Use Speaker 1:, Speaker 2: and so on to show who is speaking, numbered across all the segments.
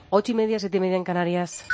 Speaker 1: 8:30, 7:30 en Canarias.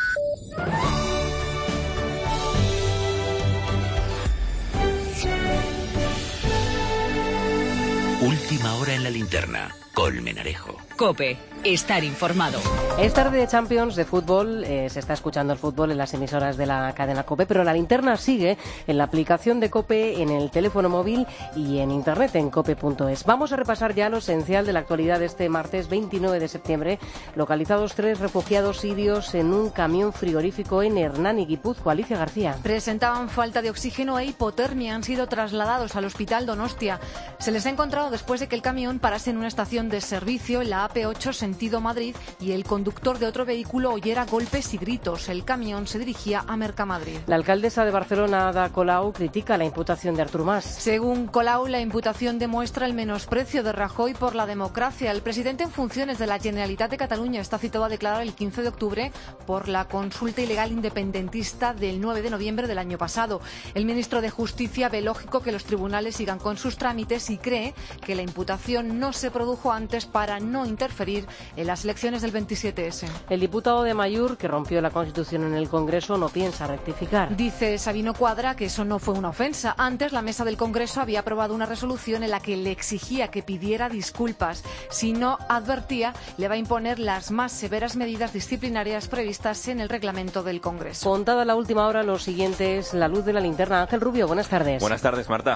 Speaker 2: Última hora en la linterna. Colmenarejo.
Speaker 3: COPE. Estar informado.
Speaker 1: Es tarde de Champions de fútbol, se está escuchando el fútbol en las emisoras de la cadena COPE, pero la linterna sigue en la aplicación de COPE, en el teléfono móvil y en internet en cope.es. Vamos a repasar ya lo esencial de la actualidad de este martes 29 de septiembre. Localizados 3 refugiados sirios en un camión frigorífico en Hernani, Guipúzcoa. Alicia García.
Speaker 4: Presentaban falta de oxígeno e hipotermia. Han sido trasladados al hospital Donostia. Se les ha encontrado después de que el camión parase en una estación de servicio en la AP8 sentido Madrid y el conductor de otro vehículo oyera golpes y gritos. El camión se dirigía a Mercamadrid.
Speaker 1: La alcaldesa de Barcelona, Ada Colau, critica la imputación de Artur Mas.
Speaker 4: Según Colau, la imputación demuestra el menosprecio de Rajoy por la democracia. El presidente en funciones de la Generalitat de Cataluña está citado a declarar el 15 de octubre por la consulta ilegal independentista del 9 de noviembre del año pasado. El ministro de Justicia ve lógico que los tribunales sigan con sus trámites y cree que la imputación no se produjo antes para no interferir en las elecciones del 27S.
Speaker 1: El diputado de Amaiur, que rompió la Constitución en el Congreso, no piensa rectificar.
Speaker 4: Dice Sabino Cuadra que eso no fue una ofensa. Antes, la mesa del Congreso había aprobado una resolución en la que le exigía que pidiera disculpas. Si no advertía, le va a imponer las más severas medidas disciplinarias previstas en el reglamento del Congreso.
Speaker 1: Contada la última hora, lo siguiente es la luz de la linterna. Ángel Rubio, buenas tardes.
Speaker 5: Buenas tardes, Marta.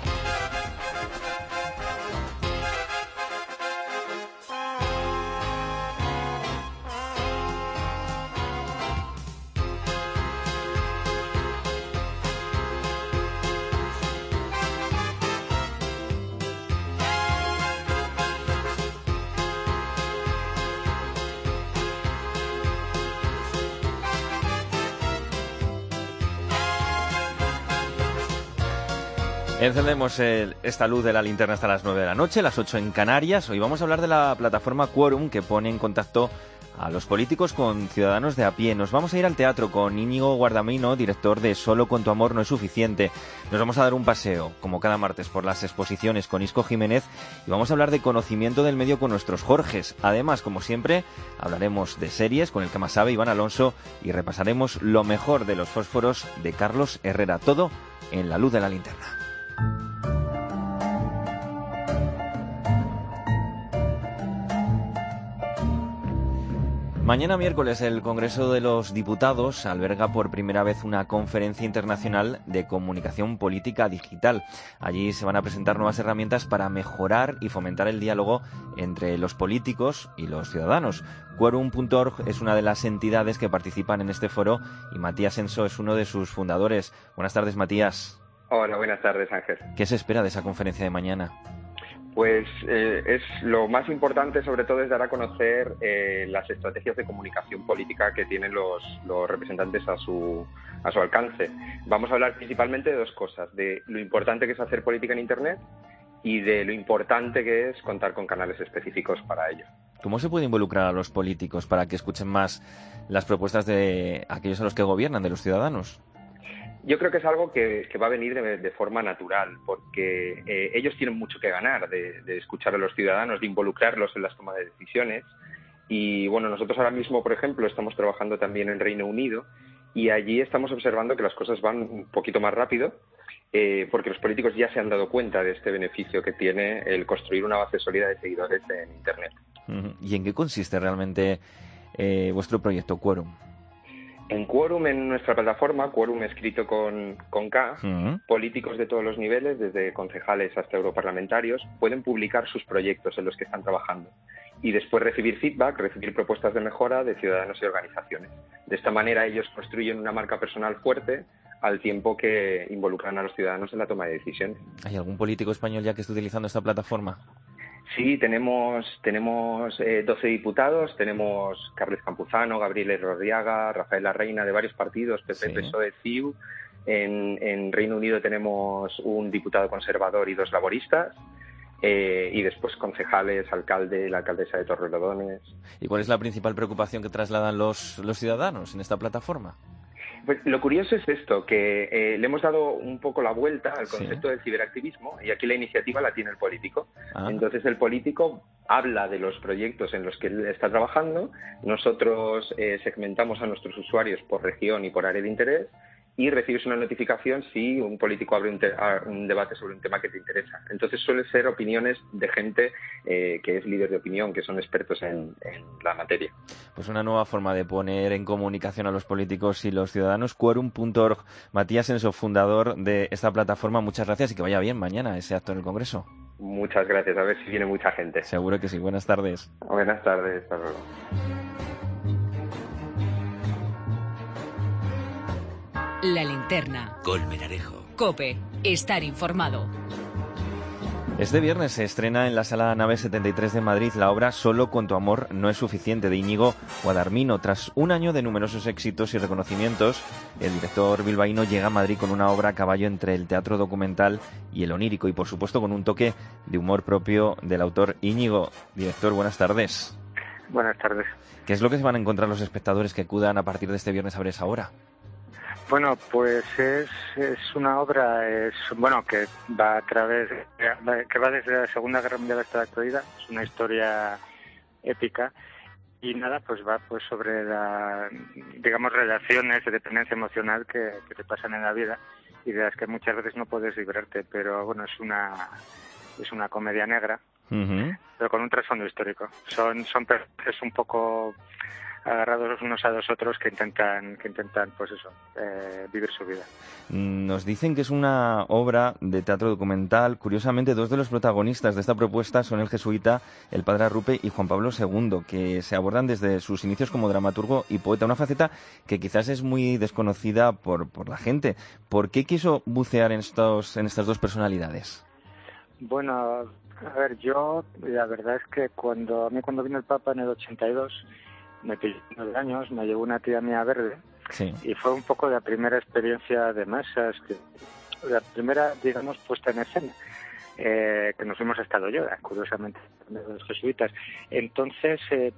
Speaker 5: Encendemos esta luz de la linterna hasta las 9 de la noche, las 8 en Canarias. Hoy vamos a hablar de la plataforma Quorum, que pone en contacto a los políticos con ciudadanos de a pie. Nos vamos a ir al teatro con Íñigo Guardamino, director de Solo con tu amor no es suficiente. Nos vamos a dar un paseo, como cada martes, por las exposiciones con Isco Jiménez y vamos a hablar de conocimiento del medio con nuestros Jorges. Además, como siempre, hablaremos de series con el que más sabe, Iván Alonso, y repasaremos lo mejor de los fósforos de Carlos Herrera. Todo en la luz de la linterna. Mañana miércoles el Congreso de los Diputados alberga por primera vez una conferencia internacional de comunicación política digital. Allí se van a presentar nuevas herramientas para mejorar y fomentar el diálogo entre los políticos y los ciudadanos. Quorum.org es una de las entidades que participan en este foro y Matías Enso es uno de sus fundadores. Buenas tardes, Matías.
Speaker 6: Hola, buenas tardes, Ángel.
Speaker 5: ¿Qué se espera de esa conferencia de mañana?
Speaker 6: Pues es lo más importante, sobre todo, es dar a conocer las estrategias de comunicación política que tienen los representantes a su alcance. Vamos a hablar principalmente de dos cosas: de lo importante que es hacer política en Internet y de lo importante que es contar con canales específicos para ello.
Speaker 5: ¿Cómo se puede involucrar a los políticos para que escuchen más las propuestas de aquellos a los que gobiernan, de los ciudadanos?
Speaker 6: Yo creo que es algo que va a venir de forma natural, porque ellos tienen mucho que ganar de escuchar a los ciudadanos, de involucrarlos en las tomas de decisiones. Y bueno, nosotros ahora mismo, por ejemplo, estamos trabajando también en Reino Unido y allí estamos observando que las cosas van un poquito más rápido, porque los políticos ya se han dado cuenta de este beneficio que tiene el construir una base sólida de seguidores en Internet.
Speaker 5: ¿Y en qué consiste realmente vuestro proyecto Quorum?
Speaker 6: En Quorum, en nuestra plataforma, Quorum escrito con K, políticos de todos los niveles, desde concejales hasta europarlamentarios, pueden publicar sus proyectos en los que están trabajando y después recibir feedback, recibir propuestas de mejora de ciudadanos y organizaciones. De esta manera ellos construyen una marca personal fuerte al tiempo que involucran a los ciudadanos en la toma de decisiones.
Speaker 5: ¿Hay algún político español ya que esté utilizando esta plataforma?
Speaker 6: Sí, tenemos 12 diputados, tenemos Carles Campuzano, Gabriel Rodriaga, Rafael Larreina, de varios partidos, PP, PSOE, CiU. En Reino Unido tenemos un diputado conservador y 2 laboristas. Y después concejales, alcalde, la alcaldesa de Torrelodones.
Speaker 5: ¿Y cuál es la principal preocupación que trasladan los ciudadanos en esta plataforma?
Speaker 6: Pues lo curioso es esto, que le hemos dado un poco la vuelta al concepto del ciberactivismo y aquí la iniciativa la tiene el político. Entonces el político habla de los proyectos en los que él está trabajando, nosotros segmentamos a nuestros usuarios por región y por área de interés y recibes una notificación si un político abre un debate sobre un tema que te interesa. Entonces suele ser opiniones de gente que es líder de opinión, que son expertos en la materia.
Speaker 5: Pues una nueva forma de poner en comunicación a los políticos y los ciudadanos. Quorum.org. Matías Enso, fundador de esta plataforma, muchas gracias y que vaya bien mañana ese acto en el Congreso.
Speaker 6: Muchas gracias, a ver si viene mucha gente.
Speaker 5: Seguro que sí. Buenas tardes.
Speaker 6: Buenas tardes, hasta luego.
Speaker 3: La linterna.
Speaker 2: Colmenarejo.
Speaker 3: COPE. Estar informado.
Speaker 5: Este viernes se estrena en la Sala Nave 73 de Madrid la obra Solo con tu amor no es suficiente, de Íñigo Guadarmino. Tras un año de numerosos éxitos y reconocimientos, el director bilbaíno llega a Madrid con una obra a caballo entre el teatro documental y el onírico y, por supuesto, con un toque de humor propio del autor. Íñigo, director, buenas tardes.
Speaker 7: Buenas tardes.
Speaker 5: ¿Qué es lo que se van a encontrar los espectadores que acudan a partir de este viernes a ver esa obra?
Speaker 7: Bueno, pues es una obra que va desde la Segunda Guerra Mundial hasta la actualidad. Es una historia épica y nada, pues va pues sobre relaciones de dependencia emocional que te pasan en la vida y de las que muchas veces no puedes librarte, pero bueno, es una comedia negra, pero con un trasfondo histórico. Son personajes un poco agarrados los unos a los otros que intentan pues eso, vivir su vida.
Speaker 5: Nos dicen que es una obra de teatro documental. Curiosamente, dos de los protagonistas de esta propuesta son el jesuita, el padre Arrupe y Juan Pablo II, que se abordan desde sus inicios como dramaturgo y poeta, una faceta que quizás es muy desconocida por la gente. ¿Por qué quiso bucear en estas dos personalidades?
Speaker 7: Bueno, a ver, yo la verdad es que cuando vino el Papa en el 82, me pilló 9 años, me llevó una tía mía verde, sí, y fue un poco la primera experiencia de masas, la primera, digamos, puesta en escena, que nos fuimos hasta Loyola, curiosamente, de los jesuitas. Entonces,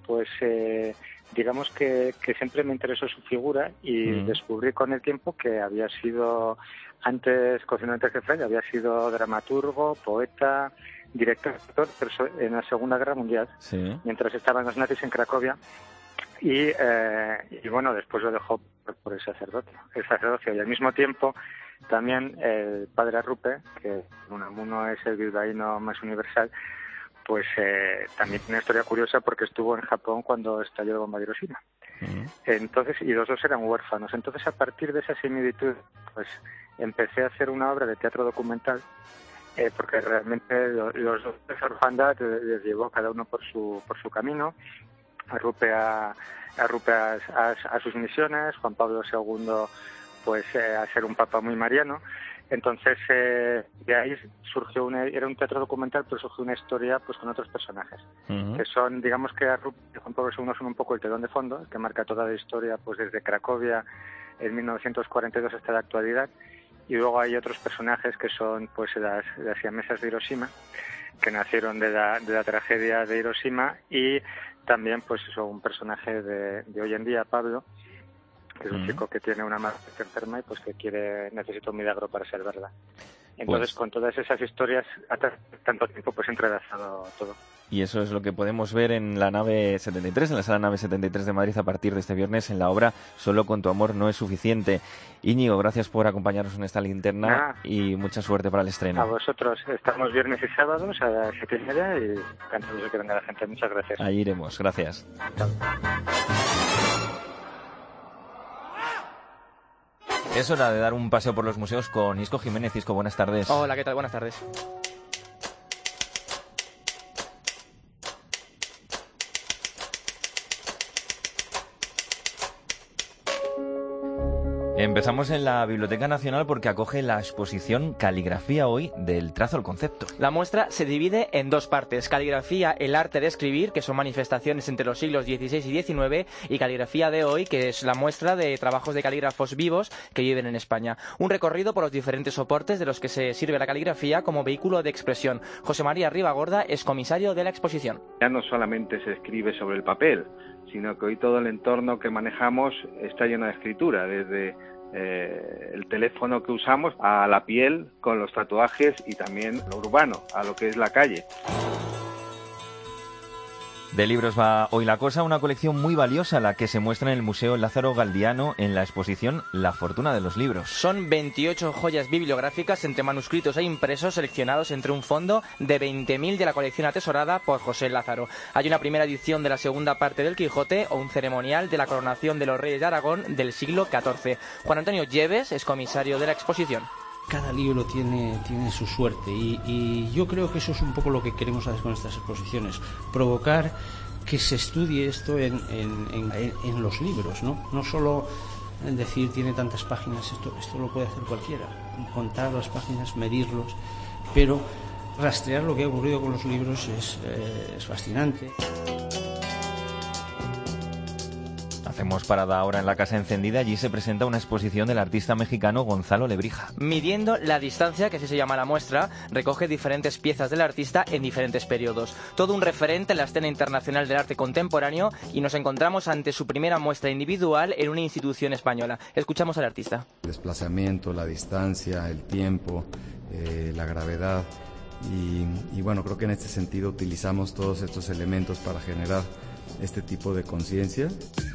Speaker 7: digamos que siempre me interesó su figura y descubrí con el tiempo que había sido, cocinero antes de Fray, había sido dramaturgo, poeta, director en la Segunda Guerra Mundial, sí, mientras estaban los nazis en Cracovia. Y bueno, después lo dejó por el sacerdocio. Y al mismo tiempo también el padre Arrupe, que uno es el bilbaíno más universal, pues también tiene una historia curiosa porque estuvo en Japón cuando estalló la bomba de Hiroshima. Entonces, y los dos eran huérfanos. Entonces, a partir de esa similitud, pues empecé a hacer una obra de teatro documental, porque realmente los dos de esa orfandad les llevó cada uno por su camino. Arrupe a sus misiones, Juan Pablo II pues a ser un papa muy mariano. Entonces de ahí surgió era un teatro documental, pero surgió una historia pues con otros personajes, que son, digamos que Arrupe y Juan Pablo II son un poco el telón de fondo, que marca toda la historia pues desde Cracovia en 1942 hasta la actualidad, y luego hay otros personajes que son pues las siamesas de Hiroshima, que nacieron de la tragedia de Hiroshima, y también pues eso, un personaje de hoy en día, Pablo, que es un chico que tiene una madre enferma y pues que necesita un milagro para salvarla. Entonces, con todas esas historias, hasta tanto tiempo, pues entrelazado todo.
Speaker 5: Y eso es lo que podemos ver en la Nave 73, en la Sala Nave 73 de Madrid, a partir de este viernes, en la obra Solo con tu amor no es suficiente. Íñigo, gracias por acompañarnos en esta linterna y mucha suerte para el estreno.
Speaker 7: A vosotros. Estamos viernes y sábados a las 7:30 y encantados de que venga la gente. Muchas gracias.
Speaker 5: Ahí iremos. Gracias.
Speaker 7: Chao.
Speaker 5: Es hora de dar un paseo por los museos con Isco Jiménez. Isco, buenas tardes.
Speaker 8: Hola, ¿qué tal? Buenas tardes.
Speaker 5: Empezamos en la Biblioteca Nacional porque acoge la exposición Caligrafía hoy, del trazo al concepto.
Speaker 8: La muestra se divide en dos partes: caligrafía, el arte de escribir, que son manifestaciones entre los siglos XVI y XIX, y caligrafía de hoy, que es la muestra de trabajos de calígrafos vivos que viven en España. Un recorrido por los diferentes soportes de los que se sirve la caligrafía como vehículo de expresión. José María Ribagorda es comisario de la exposición.
Speaker 9: Ya no solamente se escribe sobre el papel, sino que hoy todo el entorno que manejamos está lleno de escritura, desde el teléfono que usamos a la piel con los tatuajes y también lo urbano, a lo que es la calle.
Speaker 5: De libros va hoy la cosa, una colección muy valiosa la que se muestra en el Museo Lázaro Galdiano en la exposición La fortuna de los libros.
Speaker 8: Son 28 joyas bibliográficas entre manuscritos e impresos seleccionados entre un fondo de 20.000 de la colección atesorada por José Lázaro. Hay una primera edición de la segunda parte del Quijote o un ceremonial de la coronación de los reyes de Aragón del siglo XIV. Juan Antonio Lleves es comisario de la exposición.
Speaker 10: Cada libro tiene su suerte y yo creo que eso es un poco lo que queremos hacer con estas exposiciones, provocar que se estudie esto en los libros, no solo decir tiene tantas páginas, esto lo puede hacer cualquiera, contar las páginas, medirlos, pero rastrear lo que ha ocurrido con los libros es fascinante.
Speaker 5: Hacemos parada ahora en la Casa Encendida. Allí se presenta una exposición del artista mexicano Gonzalo Lebrija.
Speaker 8: Midiendo la distancia, que así se llama la muestra, recoge diferentes piezas del artista en diferentes periodos. Todo un referente en la escena internacional del arte contemporáneo y nos encontramos ante su primera muestra individual en una institución española. Escuchamos al artista.
Speaker 11: El desplazamiento, la distancia, el tiempo, la gravedad y bueno, creo que en este sentido utilizamos todos estos elementos para generar este tipo de conciencia.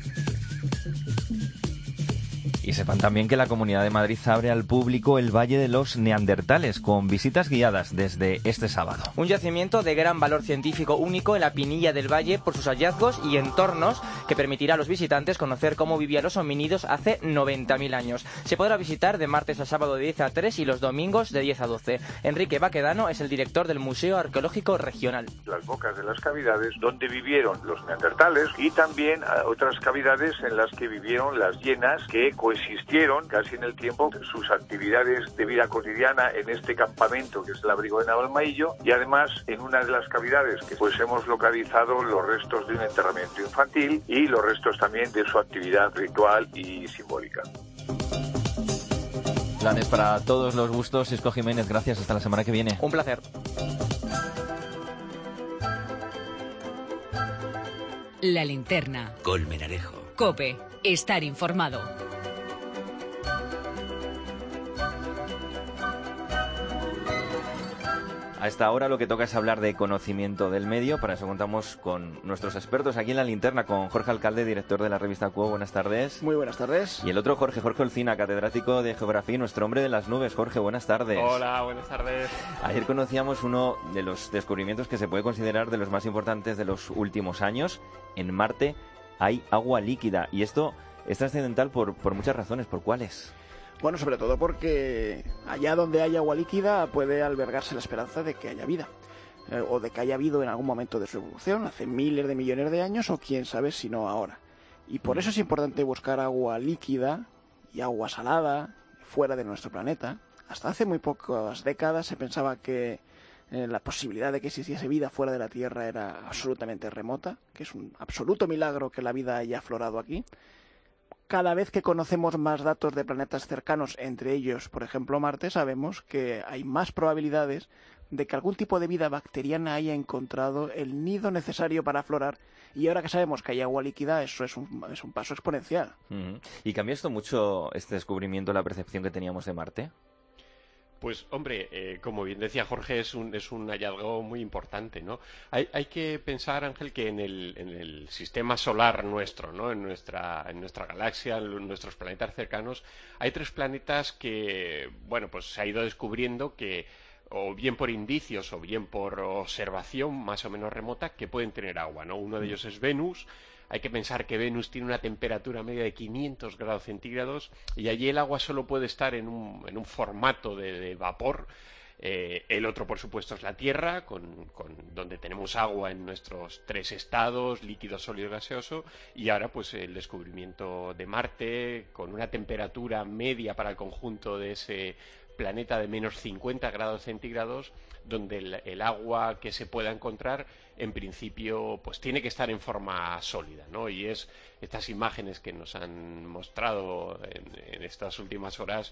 Speaker 5: Y sepan también que la Comunidad de Madrid abre al público el Valle de los Neandertales con visitas guiadas desde este sábado.
Speaker 8: Un yacimiento de gran valor científico único en la Pinilla del Valle por sus hallazgos y entornos que permitirá a los visitantes conocer cómo vivían los homínidos hace 90.000 años. Se podrá visitar de martes a sábado de 10 a 3 y los domingos de 10 a 12. Enrique Baquedano es el director del Museo Arqueológico Regional.
Speaker 12: Las bocas de las cavidades donde vivieron los neandertales y también otras cavidades en las que vivieron las hienas que existieron casi en el tiempo sus actividades de vida cotidiana en este campamento que es el abrigo de Navalmaillo y además en una de las cavidades que pues hemos localizado los restos de un enterramiento infantil y los restos también de su actividad ritual y simbólica.
Speaker 5: Planes para todos los gustos. Sisco Jiménez, gracias. Hasta la semana que viene.
Speaker 8: Un placer.
Speaker 3: La linterna.
Speaker 2: Colmenarejo.
Speaker 3: COPE. Estar informado.
Speaker 5: A esta hora lo que toca es hablar de conocimiento del medio. Para eso contamos con nuestros expertos aquí en La Linterna, con Jorge Alcalde, director de la revista Quo. Buenas tardes.
Speaker 13: Muy buenas tardes.
Speaker 5: Y el otro Jorge Olcina, catedrático de Geografía y nuestro hombre de las nubes. Jorge, buenas tardes.
Speaker 14: Hola, buenas tardes.
Speaker 5: Ayer conocíamos uno de los descubrimientos que se puede considerar de los más importantes de los últimos años. En Marte hay agua líquida y esto es trascendental por muchas razones. ¿Por cuáles?
Speaker 13: Bueno, sobre todo porque allá donde hay agua líquida puede albergarse la esperanza de que haya vida, o de que haya habido en algún momento de su evolución, hace miles de millones de años, o quién sabe si no ahora. Y por eso es importante buscar agua líquida y agua salada fuera de nuestro planeta. Hasta hace muy pocas décadas se pensaba que la posibilidad de que existiese vida fuera de la Tierra era absolutamente remota, que es un absoluto milagro que la vida haya aflorado aquí. Cada vez que conocemos más datos de planetas cercanos, entre ellos, por ejemplo, Marte, sabemos que hay más probabilidades de que algún tipo de vida bacteriana haya encontrado el nido necesario para aflorar. Y ahora que sabemos que hay agua líquida, eso es un paso exponencial.
Speaker 5: ¿Y cambia esto mucho, este descubrimiento, la percepción que teníamos de Marte?
Speaker 14: Pues, hombre, como bien decía Jorge, es un hallazgo muy importante, ¿no? Hay que pensar, Ángel, que en el sistema solar nuestro, ¿no? En nuestra galaxia, en nuestros planetas cercanos, hay 3 planetas que, bueno, pues se ha ido descubriendo que, o bien por indicios o bien por observación más o menos remota, que pueden tener agua, ¿no? Uno de ellos es Venus. Hay que pensar que Venus tiene una temperatura media de 500 grados centígrados y allí el agua solo puede estar en un formato de vapor. El otro, por supuesto, es la Tierra, donde tenemos agua en nuestros 3 estados, líquido, sólido y gaseoso. Y ahora, pues, el descubrimiento de Marte, con una temperatura media para el conjunto de ese planeta de menos 50 grados centígrados, donde el agua que se pueda encontrar, en principio, pues tiene que estar en forma sólida, ¿no? Y es estas imágenes que nos han mostrado en estas últimas horas,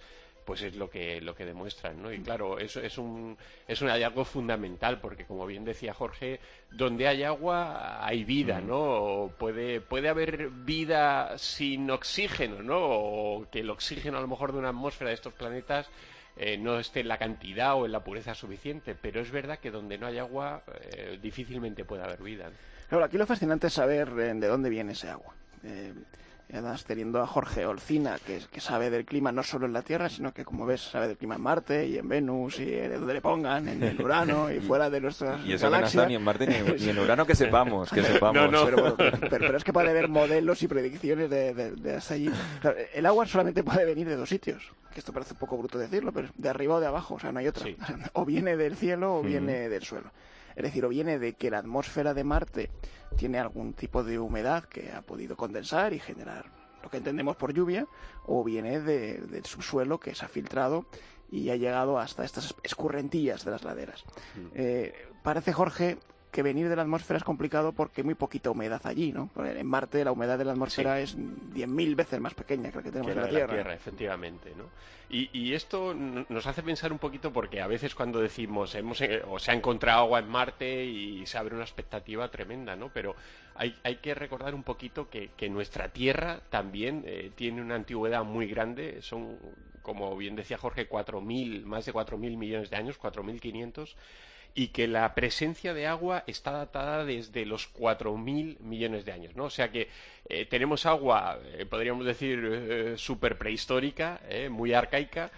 Speaker 14: pues es lo que demuestran, ¿no? Y claro, eso es un hallazgo fundamental, porque como bien decía Jorge, donde hay agua hay vida, ¿no? Puede haber vida sin oxígeno, ¿no? O que el oxígeno a lo mejor de una atmósfera de estos planetas no esté en la cantidad o en la pureza suficiente, pero es verdad que donde no hay agua difícilmente puede haber vida, ¿no?
Speaker 13: Claro, aquí lo fascinante es saber de dónde viene ese agua. Además, teniendo a Jorge Olcina, que sabe del clima no solo en la Tierra, sino que, como ves, sabe del clima en Marte y en Venus y de donde le pongan, en el Urano y fuera de nuestras
Speaker 5: y eso
Speaker 13: galaxias.
Speaker 5: Que no está ni en Marte ni en Urano, que sepamos.
Speaker 14: No.
Speaker 13: Pero es que puede haber modelos y predicciones de hasta allí. Claro, el agua solamente puede venir de dos sitios, que esto parece un poco bruto decirlo, pero de arriba o de abajo, o sea, no hay otra. Sí. O viene del cielo o viene del suelo. Es decir, o viene de que la atmósfera de Marte tiene algún tipo de humedad que ha podido condensar y generar lo que entendemos por lluvia, o viene del subsuelo que se ha filtrado y ha llegado hasta estas escurrentías de las laderas. Parece, Jorge, que venir de la atmósfera es complicado porque hay muy poquita humedad allí, ¿no? En Marte la humedad de la atmósfera es 10.000 veces más pequeña que la que tenemos en la Tierra.
Speaker 14: Efectivamente, ¿no? Y esto nos hace pensar un poquito, porque a veces cuando decimos se ha encontrado agua en Marte y se abre una expectativa tremenda, ¿no? Pero hay que recordar un poquito que nuestra Tierra también tiene una antigüedad muy grande. Son, como bien decía Jorge, más de 4.000 millones de años, 4.500, y que la presencia de agua está datada desde los 4.000 millones de años, ¿no? O sea que tenemos agua, podríamos decir, súper prehistórica, muy arcaica,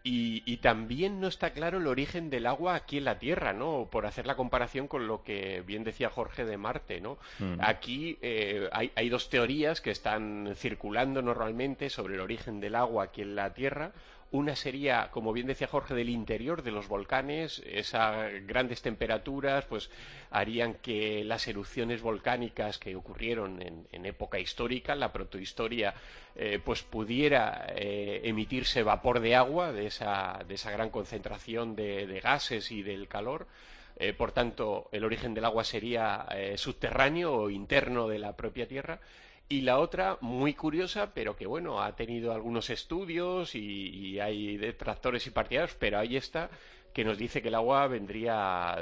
Speaker 14: y también no está claro el origen del agua aquí en la Tierra, ¿no? Por hacer la comparación con lo que bien decía Jorge de Marte, ¿no? Aquí hay dos teorías que están circulando normalmente sobre el origen del agua aquí en la Tierra. Una sería, como bien decía Jorge, del interior de los volcanes. Esas grandes temperaturas pues harían que las erupciones volcánicas que ocurrieron en época histórica, la protohistoria, pues pudiera emitirse vapor de agua de esa gran concentración de gases y del calor. Por tanto, el origen del agua sería subterráneo o interno de la propia Tierra. Y la otra, muy curiosa, pero que bueno, ha tenido algunos estudios y hay detractores y partidarios, pero ahí está, que nos dice que el agua habría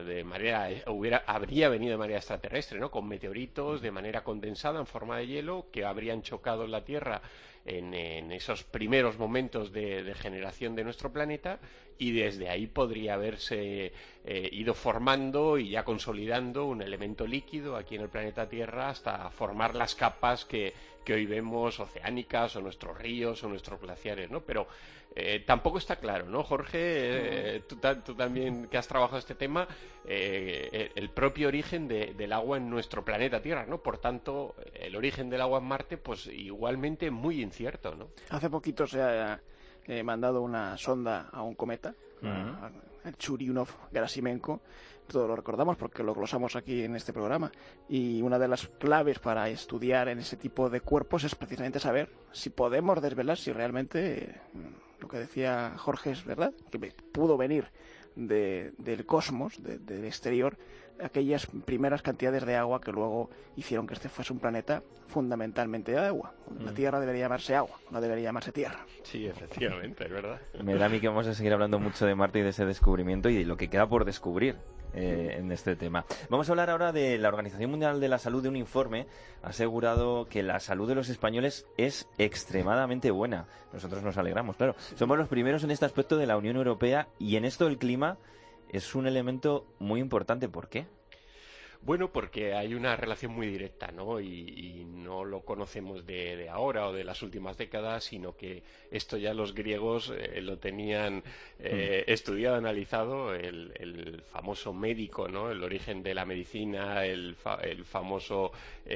Speaker 14: venido de manera extraterrestre, ¿no? Con meteoritos de manera condensada en forma de hielo que habrían chocado en la Tierra en esos primeros momentos de generación de nuestro planeta, y desde ahí podría haberse ido formando y ya consolidando un elemento líquido aquí en el planeta Tierra hasta formar las capas que hoy vemos oceánicas, o nuestros ríos o nuestros glaciares, ¿no? Pero tampoco está claro, ¿no, Jorge? Tú también, que has trabajado este tema, el propio origen del agua en nuestro planeta Tierra, ¿no? Por tanto, el origen del agua en Marte, pues igualmente muy incierto, ¿no?
Speaker 13: Hace poquito se ha mandado una sonda a un cometa, el Churyumov-Gerasimenko. Todos lo recordamos porque lo glosamos aquí en este programa, y una de las claves para estudiar en ese tipo de cuerpos es precisamente saber si podemos desvelar si realmente lo que decía Jorge es verdad, que pudo venir del cosmos, del exterior, aquellas primeras cantidades de agua que luego hicieron que este fuese un planeta fundamentalmente de agua. La Tierra debería llamarse agua, no debería llamarse Tierra.
Speaker 14: Sí, efectivamente, es verdad.
Speaker 5: Me da a mí que vamos a seguir hablando mucho de Marte y de ese descubrimiento y de lo que queda por descubrir en este tema. Vamos a hablar ahora de la Organización Mundial de la Salud. De un informe ha asegurado que la salud de los españoles es extremadamente buena. Nosotros nos alegramos, claro. Somos los primeros en este aspecto de la Unión Europea, y en esto el clima es un elemento muy importante. ¿Por qué?
Speaker 14: Bueno, porque hay una relación muy directa, ¿no? Y no lo conocemos de ahora o de las últimas décadas, sino que esto ya los griegos lo tenían estudiado, analizado, el famoso médico, ¿no? El origen de la medicina, el famoso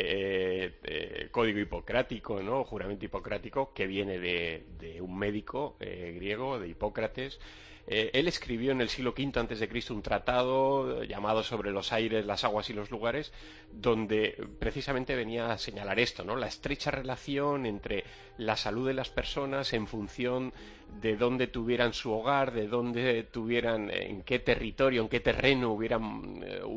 Speaker 14: código hipocrático, ¿no? Juramento hipocrático, que viene de un médico griego, de Hipócrates. Él escribió en el siglo V a.C. un tratado llamado Sobre los aires, las aguas y los lugares, donde precisamente venía a señalar esto, ¿no? La estrecha relación entre la salud de las personas en función de dónde tuvieran su hogar, de dónde tuvieran, en qué territorio, en qué terreno hubieran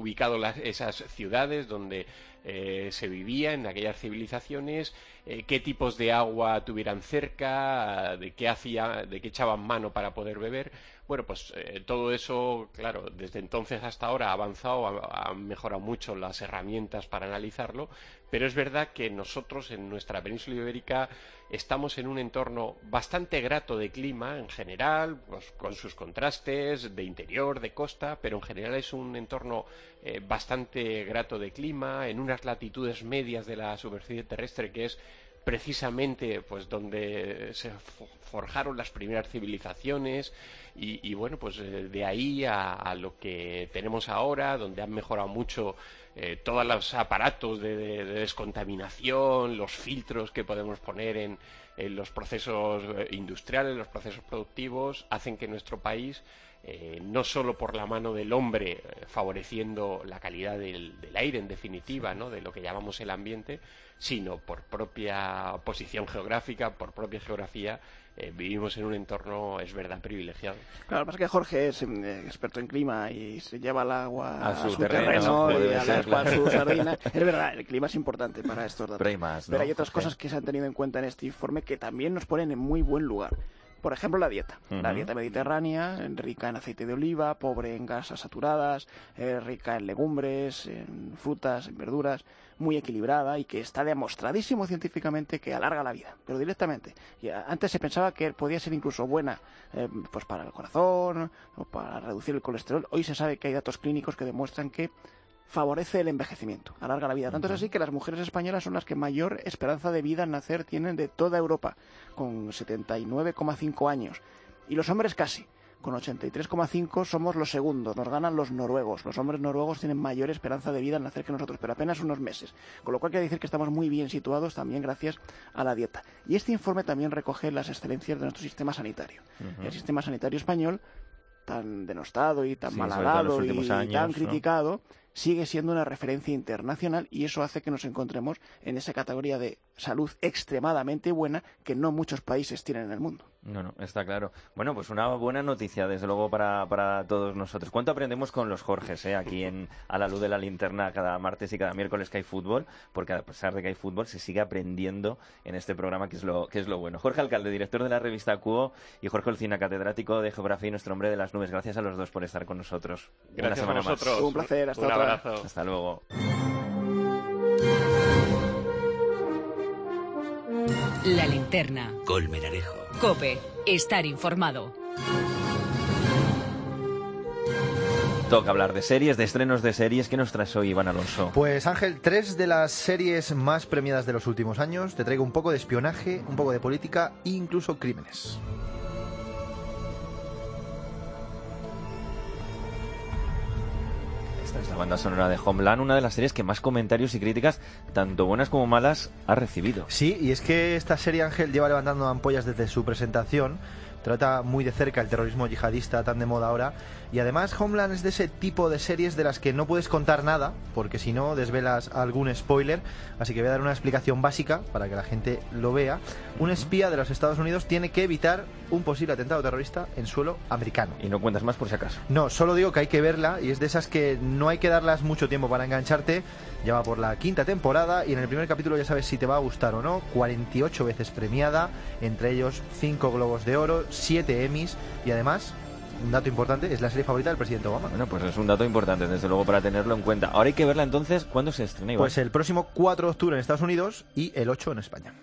Speaker 14: ubicado esas ciudades donde se vivía en aquellas civilizaciones, qué tipos de agua tuvieran cerca, de qué echaban mano para poder beber. Bueno, pues todo eso, claro, desde entonces hasta ahora ha avanzado, ha mejorado mucho las herramientas para analizarlo, pero es verdad que nosotros en nuestra península ibérica estamos en un entorno bastante grato de clima en general, pues, con sus contrastes de interior, de costa, pero en general es un entorno bastante grato de clima, en unas latitudes medias de la superficie terrestre, que es precisamente pues donde se forjaron las primeras civilizaciones y bueno, pues de ahí a lo que tenemos ahora, donde han mejorado mucho todos los aparatos de descontaminación, los filtros que podemos poner en los procesos industriales, los procesos productivos, hacen que nuestro país, no solo por la mano del hombre, favoreciendo la calidad del aire en definitiva, ¿no?, de lo que llamamos el ambiente, sino por propia posición geográfica, por propia geografía, vivimos en un entorno, es verdad, privilegiado.
Speaker 13: Claro, lo que pasa es que Jorge es experto en clima y se lleva el agua
Speaker 5: a su terreno
Speaker 13: y a su sardina. Es verdad, el clima es importante para estos datos.
Speaker 5: Pero hay más, ¿no?
Speaker 13: Pero hay otras cosas que se han tenido en cuenta en este informe que también nos ponen en muy buen lugar. Por ejemplo, la dieta. La dieta mediterránea, rica en aceite de oliva, pobre en grasas saturadas, rica en legumbres, en frutas, en verduras, muy equilibrada y que está demostradísimo científicamente que alarga la vida, pero directamente. Y antes se pensaba que podía ser incluso buena pues para el corazón o para reducir el colesterol. Hoy se sabe que hay datos clínicos que demuestran que favorece el envejecimiento, alarga la vida. Tanto es así que las mujeres españolas son las que mayor esperanza de vida al nacer tienen de toda Europa, con 79,5 años. Y los hombres casi, con 83,5 somos los segundos, nos ganan los noruegos. Los hombres noruegos tienen mayor esperanza de vida al nacer que nosotros, pero apenas unos meses. Con lo cual quiere decir que estamos muy bien situados también gracias a la dieta. Y este informe también recoge las excelencias de nuestro sistema sanitario. El sistema sanitario español, tan denostado y tan malhadado y tan criticado, sigue siendo una referencia internacional y eso hace que nos encontremos en esa categoría de salud extremadamente buena que no muchos países tienen en el mundo.
Speaker 5: No, está claro. Bueno, pues una buena noticia, desde luego, para todos nosotros. ¿Cuánto aprendemos con los Jorges, aquí A la Luz de la Linterna cada martes y cada miércoles que hay fútbol? Porque a pesar de que hay fútbol, se sigue aprendiendo en este programa, que es lo bueno. Jorge Alcalde, director de la revista Cuo, y Jorge Olcina, catedrático de Geografía y nuestro hombre de las nubes. Gracias a los dos por estar con nosotros.
Speaker 14: Gracias a vosotros.
Speaker 13: Un placer. Hasta
Speaker 14: un abrazo.
Speaker 5: Hasta luego.
Speaker 3: La Linterna.
Speaker 2: Colmenarejo.
Speaker 3: COPE. Estar informado.
Speaker 5: Toca hablar de series, de estrenos de series. ¿Qué nos traes hoy, Iván Alonso?
Speaker 15: Pues Ángel, 3 de las series más premiadas de los últimos años. Te traigo un poco de espionaje, un poco de política e incluso crímenes.
Speaker 5: Esta es la banda sonora de Homeland, una de las series que más comentarios y críticas, tanto buenas como malas, ha recibido.
Speaker 15: Sí, y es que esta serie, Ángel, lleva levantando ampollas desde su presentación. Trata muy de cerca el terrorismo yihadista tan de moda ahora. Y además Homeland es de ese tipo de series de las que no puedes contar nada, porque si no desvelas algún spoiler. Así que voy a dar una explicación básica para que la gente lo vea. Un espía de los Estados Unidos tiene que evitar un posible atentado terrorista en suelo americano.
Speaker 5: Y no cuentas más por si acaso.
Speaker 15: No, solo digo que hay que verla, y es de esas que no hay que darlas mucho tiempo para engancharte. Ya va por la 5ª temporada y en el primer capítulo ya sabes si te va a gustar o no. 48 veces premiada, entre ellos 5 Globos de Oro, 7 Emmys y además, un dato importante, es la serie favorita del presidente Obama.
Speaker 5: Bueno, pues es un dato importante, desde luego, para tenerlo en cuenta. Ahora hay que verla entonces, ¿cuándo se estrena, Iván?
Speaker 15: Pues el próximo 4 de octubre en Estados Unidos y el 8 en España.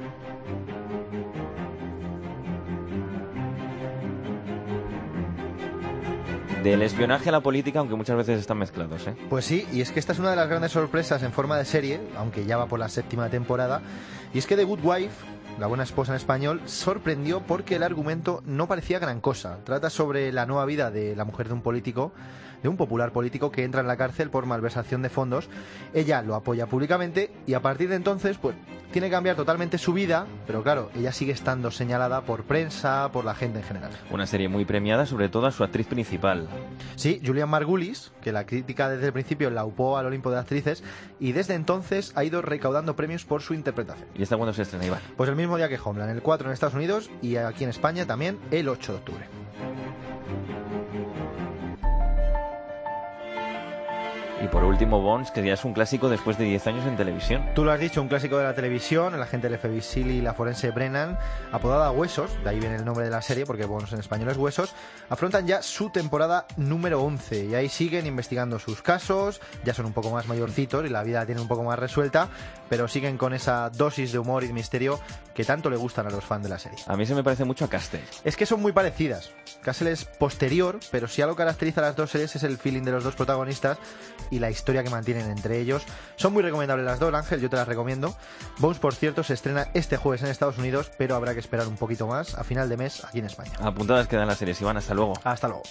Speaker 5: Del espionaje a la política, aunque muchas veces están mezclados, ¿eh?
Speaker 15: Pues sí, y es que esta es una de las grandes sorpresas en forma de serie, aunque ya va por la 7ª temporada, y es que The Good Wife, La buena esposa en español, sorprendió porque el argumento no parecía gran cosa. Trata sobre la nueva vida de la mujer de un político, de un popular político que entra en la cárcel por malversación de fondos. Ella lo apoya públicamente y a partir de entonces pues tiene que cambiar totalmente su vida, pero claro, ella sigue estando señalada por prensa, por la gente en general.
Speaker 5: Una serie muy premiada, sobre todo a su actriz principal.
Speaker 15: Sí, Julianne Margulies, que la crítica desde el principio la upó al Olimpo de actrices y desde entonces ha ido recaudando premios por su interpretación.
Speaker 5: ¿Y esta cuándo se estrena, Iván?
Speaker 15: Pues el mismo día que Homeland, el 4 en Estados Unidos y aquí en España también el 8 de octubre.
Speaker 5: Y por último, Bones, que ya es un clásico después de 10 años en televisión.
Speaker 15: Tú lo has dicho, un clásico de la televisión, el agente del FBI Seeley y la forense Brennan, apodada Huesos, de ahí viene el nombre de la serie, porque Bones en español es Huesos, afrontan ya su temporada número 11 y ahí siguen investigando sus casos, ya son un poco más mayorcitos y la vida la tienen un poco más resuelta, pero siguen con esa dosis de humor y de misterio que tanto le gustan a los fans de la serie.
Speaker 5: A mí se me parece mucho a Castle.
Speaker 15: Es que son muy parecidas. Castle es posterior, pero si algo caracteriza a las dos series es el feeling de los dos protagonistas y la historia que mantienen entre ellos. Son muy recomendables las dos, Ángel, yo te las recomiendo. Bones, por cierto, se estrena este jueves en Estados Unidos, pero habrá que esperar un poquito más a final de mes aquí en España.
Speaker 5: Apuntadas quedan las series, Iván, hasta luego.
Speaker 15: Hasta luego.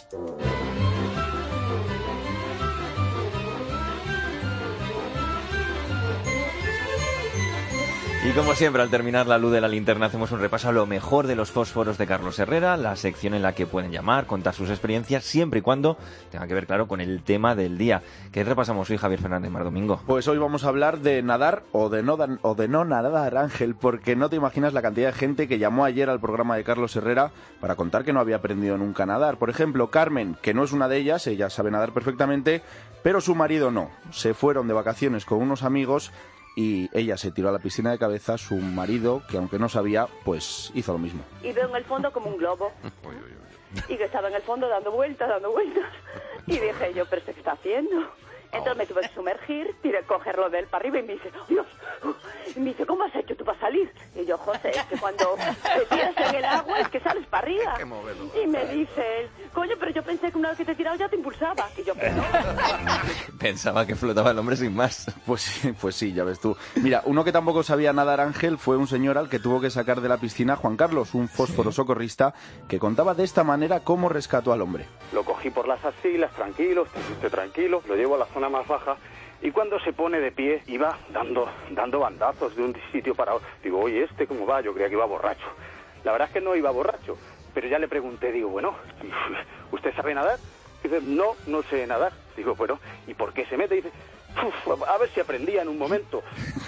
Speaker 5: Y como siempre, al terminar la luz de la linterna, hacemos un repaso a lo mejor de los fósforos de Carlos Herrera, la sección en la que pueden llamar, contar sus experiencias, siempre y cuando tenga que ver, claro, con el tema del día. ¿Qué repasamos hoy, Javier Fernández Mar Domingo?
Speaker 16: Pues hoy vamos a hablar de nadar o de no nadar, Ángel, porque no te imaginas la cantidad de gente que llamó ayer al programa de Carlos Herrera para contar que no había aprendido nunca a nadar. Por ejemplo, Carmen, que no es una de ellas, ella sabe nadar perfectamente, pero su marido no. Se fueron de vacaciones con unos amigos y ella se tiró a la piscina de cabeza, su marido, que aunque no sabía, pues hizo lo mismo.
Speaker 17: Y veo en el fondo como un globo. Y que estaba en el fondo dando vueltas. Y dije yo, ¿pero qué está haciendo? Entonces me tuve que sumergir, cogerlo de él para arriba y me dice, Dios, y me dice, ¿cómo has hecho tú para salir? Y yo, José, es que cuando te tiras en el agua es que sales para arriba. Y me dice él, coño, pero yo pensé que una vez que te tiraba ya te impulsaba. Y yo, pues no.
Speaker 5: Pensaba que flotaba el hombre sin más.
Speaker 16: Pues sí, ya ves tú. Mira, uno que tampoco sabía nadar, Ángel, fue un señor al que tuvo que sacar de la piscina Juan Carlos, un fósforo socorrista, que contaba de esta manera cómo rescató al hombre.
Speaker 18: Lo cogí por las axilas, tranquilo, usted tranquilo, lo llevo a la zona más baja y cuando se pone de pie iba dando bandazos de un sitio para otro. Digo, oye, ¿cómo va? Yo creía que iba borracho. La verdad es que no iba borracho, pero ya le pregunté, digo, bueno, ¿usted sabe nadar? Dice, no sé nadar. Digo, bueno, ¿y por qué se mete? Dice, a ver si aprendía en un momento.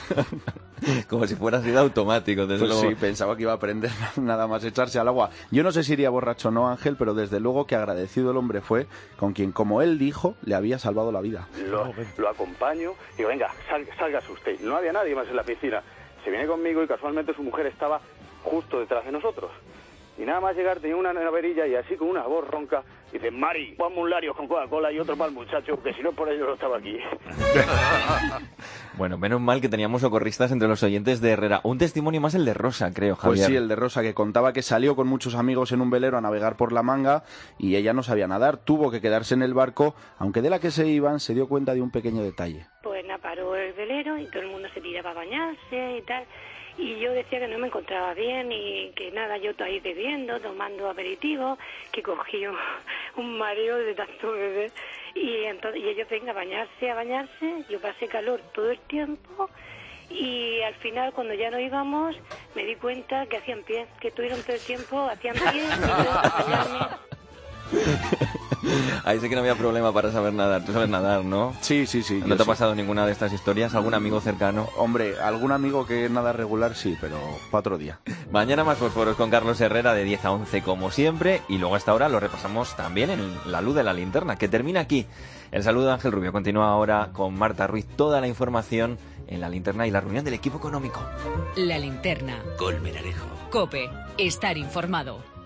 Speaker 5: Como si fuera sido automático, desde
Speaker 16: pues
Speaker 5: luego.
Speaker 16: Sí, pensaba que iba a aprender nada más echarse al agua. Yo no sé si iría borracho o no, Ángel, pero desde luego que agradecido el hombre fue con quien, como él dijo, le había salvado la vida.
Speaker 18: Lo acompaño y digo, venga, sálgase usted. No había nadie más en la piscina. Se viene conmigo y casualmente su mujer estaba justo detrás de nosotros. Y nada más llegar tenía una neverilla y así con una voz ronca dice, Mari, ponme un Larios con Coca-Cola y otro para el muchacho, que si no por ello no estaba aquí.
Speaker 5: Bueno, menos mal que teníamos socorristas entre los oyentes de Herrera. Un testimonio más el de Rosa, creo, Javier.
Speaker 16: Pues sí, el de Rosa, que contaba que salió con muchos amigos en un velero a navegar por la Manga y ella no sabía nadar, tuvo que quedarse en el barco, aunque de la que se iban se dio cuenta de un pequeño detalle.
Speaker 19: Pues paró el velero y todo el mundo se tiraba a bañarse y tal. Y yo decía que no me encontraba bien y que nada, yo ahí bebiendo, tomando aperitivo, que cogí un mareo de tanto beber. Y ellos vengan a bañarse, yo pasé calor todo el tiempo y al final cuando ya no íbamos me di cuenta que hacían pie, que estuvieron todo el tiempo, hacían pie y yo a bañarme.
Speaker 5: Ahí sí que no había problema para saber nadar. Tú sabes nadar, ¿no?
Speaker 16: Sí.
Speaker 5: ¿No te ha pasado ninguna de estas historias? ¿Algún amigo cercano?
Speaker 16: Hombre, algún amigo que nada regular sí, pero para otro día.
Speaker 5: Mañana más fósforos con Carlos Herrera de 10 a 11 como siempre. Y luego a esta hora lo repasamos también en La Luz de la Linterna, que termina aquí. El saludo de Ángel Rubio continúa ahora con Marta Ruiz. Toda la información en La Linterna y la reunión del equipo económico.
Speaker 3: La Linterna.
Speaker 2: Colmenarejo.
Speaker 3: COPE. Estar informado.